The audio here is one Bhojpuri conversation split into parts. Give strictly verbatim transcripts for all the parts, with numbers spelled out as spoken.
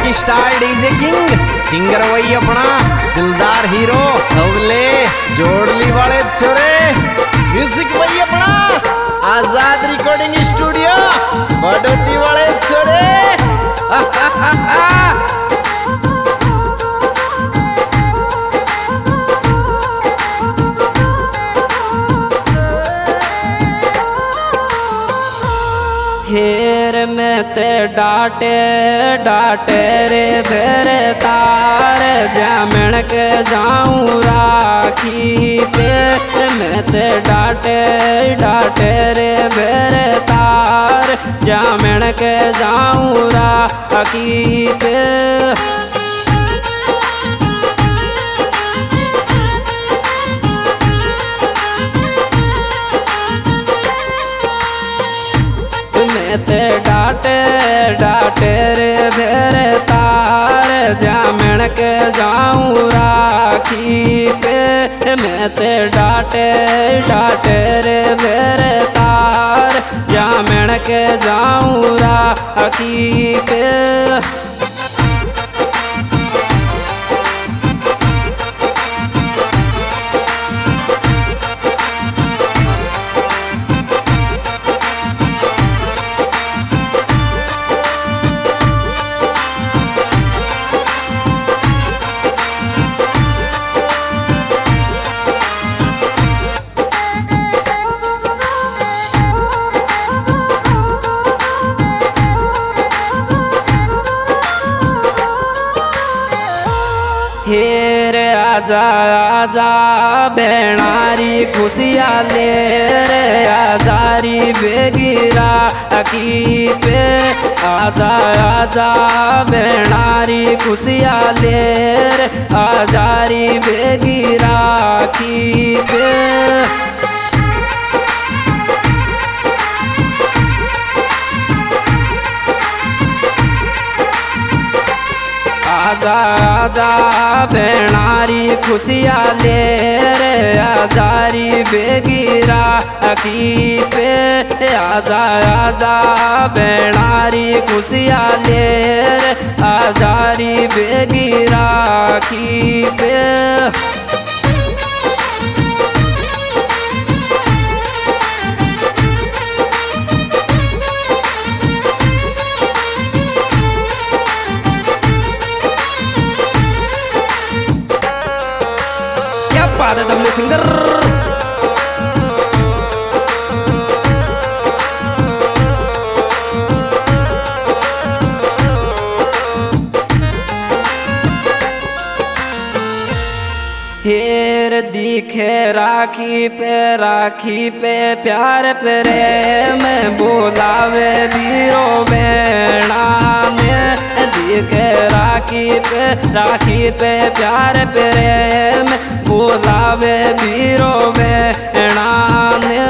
Rocky star DJ King singer वही अपना दिलदार हीरो हवले जोड़ली वाले छोरे म्यूजिक वही अपना आजाद रिकॉर्डिंग स्टूडियो बड़ोती वाले छोरे हेर में ते डाटे डाटे रे बेरे तार जामण के जाऊं राखी पे में ते डाटे डाटे रे बेरे तार जामण के जाऊं राखी पे ते डाटे डाटे रे भेरे तार जामण के जाऊं राखी पे मैं ते डाटे डाटे रे भेरे तार जामण के जाऊं राखी पे हेर आजा आजा बेणारी खुशियाँ ले रे आजारी बेगिरा की पे आजा आजा बेणारी खुशियाँ ले रे आजारी बेगिरा की पे आजा आजा बेणारी खुशियाँ ले रे आजारी बेगिरा की पे आजा आजा बेणारी खुशियाँ ले रे आजारी बेगिरा की पे pada W Finger हेर दिखे राखी पे राखी पे प्यार प्रेम बोलावे वीरो बेणा में दिखे राखी पे राखी पे प्यार प्रेम बोलावे वीरो बेणा ने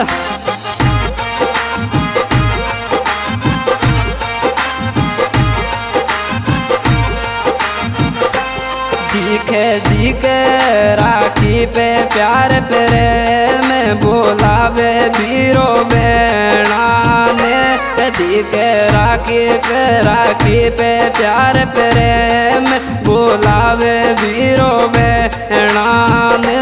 दिखे दिखे राखी पे प्यार प्रेम बोलावे वीरो बेणा ने दिखे राखी पे राखी पे प्यार प्रेम बोलावे वीरो बेणा ने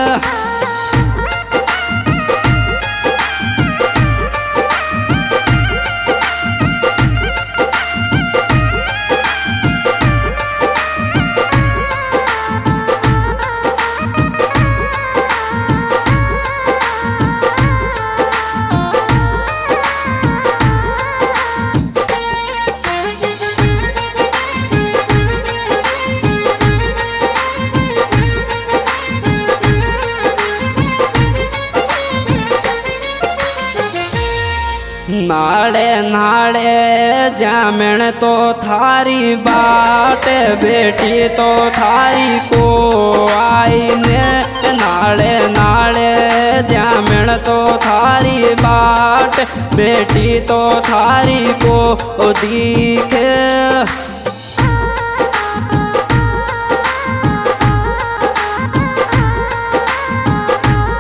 नाड़े नाड़े जामण तो थारी बात बेटी तो थारी को आई ने नाड़े नाड़े जामण तो थारी बाट बेटी तो थारी को दिखे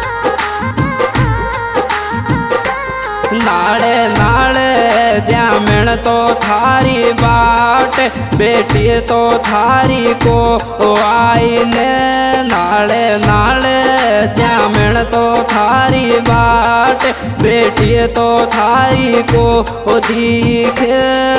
नाड़े नाड़े जामण जामण तो थारी बाट बेटी तो थारी को आई ने नाले नाले जामण तो थारी बाट बेटी तो थारी को दिखे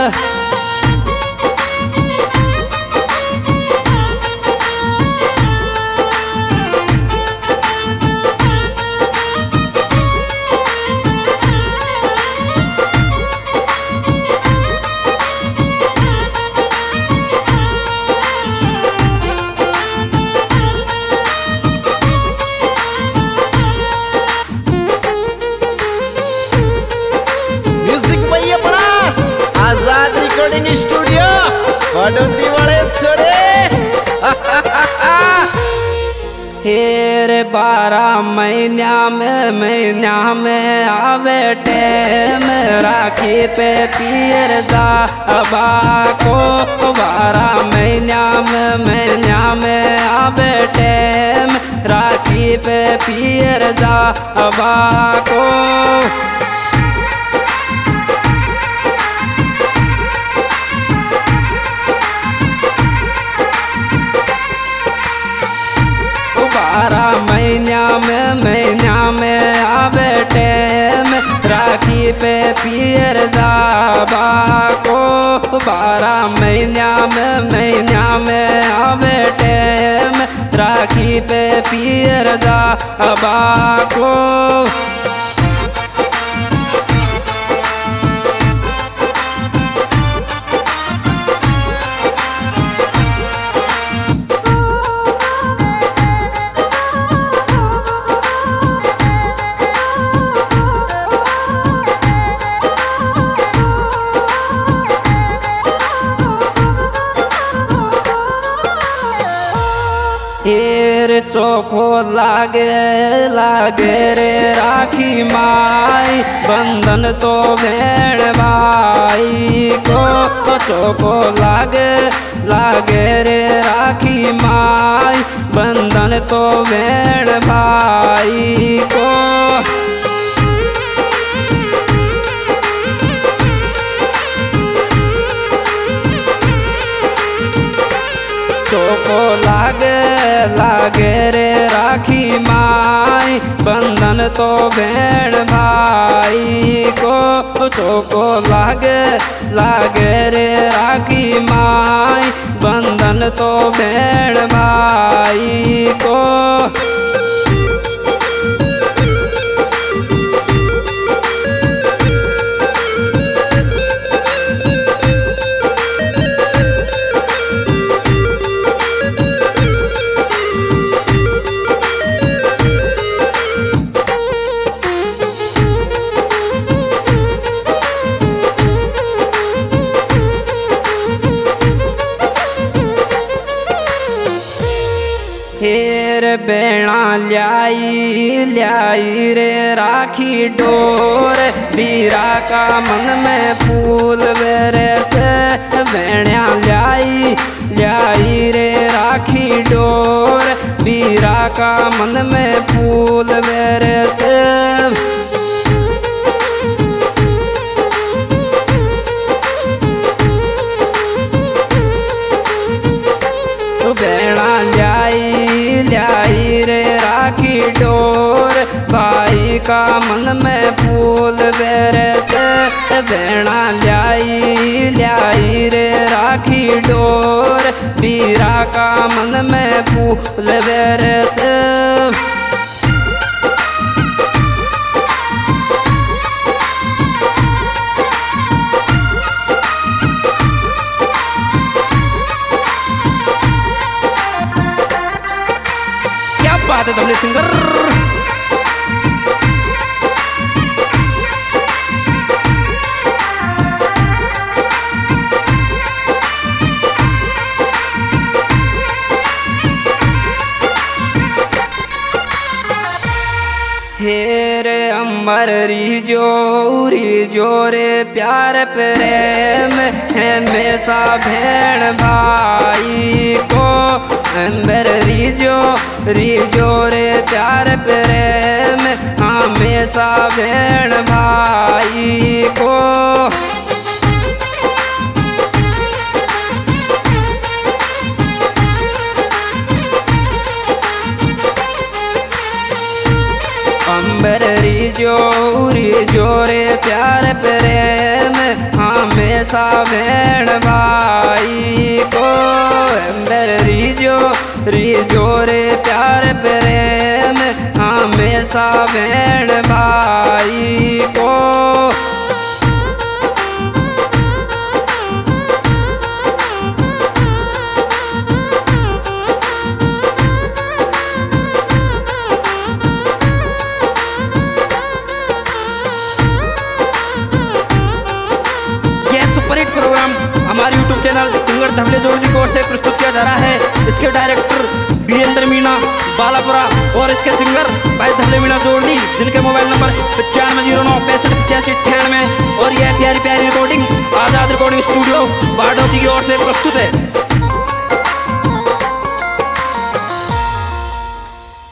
आजाद रिकॉर्डिंग स्टूडियो बड़ौती वाले छोरे हेर बारह महीना में महीना में आवे टेम राखी पे पियर दाबा को बारह महीना में महीना में आवे टेम राखी पे पियर दाबा को बारह महीना में महीना में आवे टेम राखी पे पियर जाबा को बारह महीना में महीना में आवे टेम राखी पे पियर जाबा को हेर चोखो लागे लागे रे राखी माई बंधन तो भेड़ भाई को चोखो लागे लागे रे राखी माई बंधन तो भेड़ भाई को चोखो लागे लागे रे राखी माई बंधन तो भेड़ भाई को चोखो लागे लागे रे राखी माई बंधन तो भेड़ भाई को हेर बेणा ल्याई ल्याई रे राखी डोर बीरा का मन में फूल वेरे से बेणा ल्याई ल्याई रे राखी डोर बीरा का मन में फूल वेरे से बेणा ल्याई ल्याई रे राखी डोर भाई का मन में फूल बेरे से बेणा ल्याई ल्याई रे राखी डोर बीरा का मन में फूल बेरे से बात है तबले सिंगर हेरे अमर रिजो रिजो रे प्यार प्रेम हमेशा भेड़ भाई को अमर रिजो रिजो रे प्यार प्रेम हमेशा भेड़ भाई को हमेशा भेण भाई को अंदर रिजो रिजो रे प्यार प्रेम हमेशा भेण भाई को। सुपरहिट प्रोग्राम हमारे यूट्यूब चैनल सिंगर धवले जोड़ली की ओर से प्रस्तुत किया जा रहा है। इसके डायरेक्टर वीरेंद्र मीणा बालापुरा और इसके सिंगर भाई धवले मीणा जोड़ली, जिनके मोबाइल नंबर पचानवे जीरो नौ पैंसठ पचासी अट्ठानवे। और यह प्यारी प्यारी रिकॉर्डिंग आजाद रिकॉर्डिंग स्टूडियो बाडोती की ओर से प्रस्तुत है।